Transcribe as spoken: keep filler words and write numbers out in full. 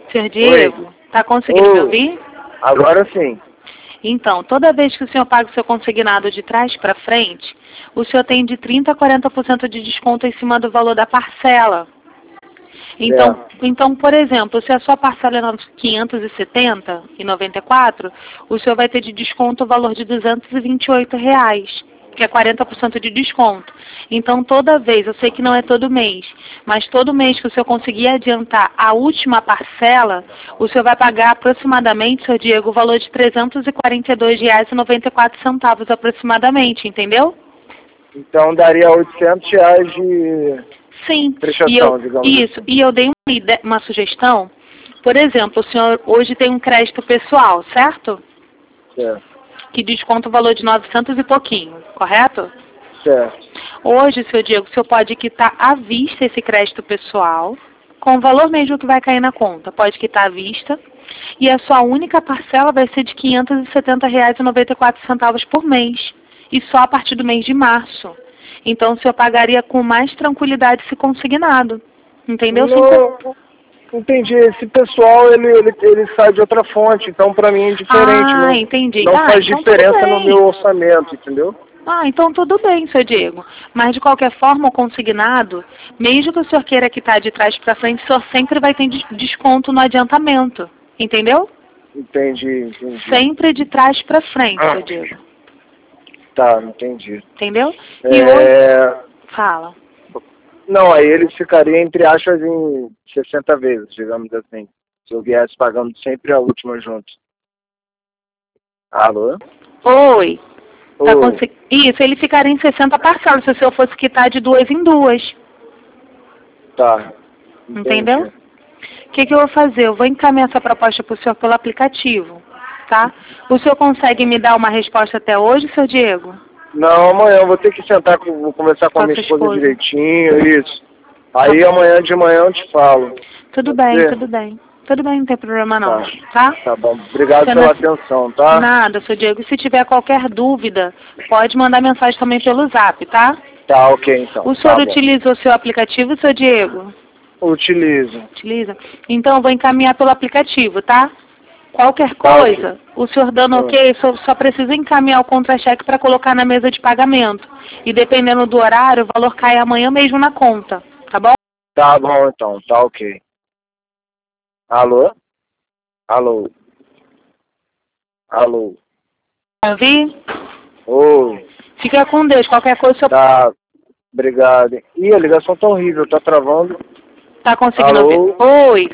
Senhor Diego, está conseguindo me ouvir? Agora sim. Então, toda vez que o senhor paga o seu consignado de trás para frente, o senhor tem de trinta a quarenta por cento de desconto em cima do valor da parcela. Então, É. então, por exemplo, se a sua parcela é quinhentos e setenta reais e noventa e quatro centavos, o senhor vai ter de desconto o valor de duzentos e vinte e oito reais, que é quarenta por cento de desconto. Então, toda vez, eu sei que não é todo mês, mas todo mês que o senhor conseguir adiantar a última parcela, o senhor vai pagar aproximadamente, senhor Diego, o valor de trezentos e quarenta e dois reais e noventa e quatro centavos aproximadamente, entendeu? Então daria oitocentos reais de Sim, prestação, e eu, digamos isso, assim. e eu dei uma, ide- uma sugestão. Por exemplo, o senhor hoje tem um crédito pessoal, certo? Certo. Que desconta o valor de novecentos e pouquinho, correto? Certo. Hoje, senhor Diego, o senhor pode quitar à vista esse crédito pessoal, com o valor mesmo que vai cair na conta. Pode quitar à vista. E a sua única parcela vai ser de quinhentos e setenta reais e noventa e quatro centavos por mês. E só a partir do mês de março. Então, o senhor pagaria com mais tranquilidade se consignado. Entendeu? Não, entendi. Esse pessoal, ele, ele, ele sai de outra fonte, então pra mim é indiferente. Ah, não, entendi. Não Ah, faz então diferença tudo no bem. meu orçamento, entendeu? Ah, então tudo bem, senhor Diego. Mas, de qualquer forma, o consignado, mesmo que o senhor queira quitar de trás para frente, o senhor sempre vai ter des- desconto no adiantamento. Entendeu? Entendi, entendi. Sempre de trás para frente, Ah. senhor Diego. Tá, entendi. Entendeu? E hoje... É... Fala. Não, aí ele ficaria, entre aspas, em sessenta vezes, digamos assim. Se eu viesse pagando sempre a última junto. Alô? Oi. Tá Oi. consi- Isso, ele ficaria em sessenta parcelas, se o senhor fosse quitar de duas em duas. Tá. Entendi. Entendeu? O que, que eu vou fazer? Eu vou encaminhar essa proposta para o senhor pelo aplicativo, tá? O senhor consegue me dar uma resposta até hoje, senhor Diego? Não, amanhã eu vou ter que sentar, com, vou conversar com Com a a minha sua esposa, esposa. direitinho, isso. Aí amanhã de manhã eu te falo. Tudo Pode bem, ser? tudo bem. Tudo bem, não tem problema não, Tá. tá? Tá bom. Obrigado Se pela não- atenção, tá? Nada, senhor Diego. Se tiver qualquer dúvida, pode mandar mensagem também pelo zap, tá? Tá, ok então. O senhor Tá bom. utiliza o seu aplicativo, senhor Diego? Utilizo. Utiliza? Então, eu vou encaminhar pelo aplicativo, tá? Qualquer Tá, coisa, o senhor dando Tá. ok, só, só precisa encaminhar o contra-cheque para colocar na mesa de pagamento. E dependendo do horário, o valor cai amanhã mesmo na conta, tá bom? Tá bom então, tá ok. Alô? Alô? Alô? Ouvir? Oi. Fica com Deus. Qualquer coisa, o senhor Tá. Obrigado. Ih, a ligação tá horrível, tá travando. tá conseguindo Alô? ouvir? Oi.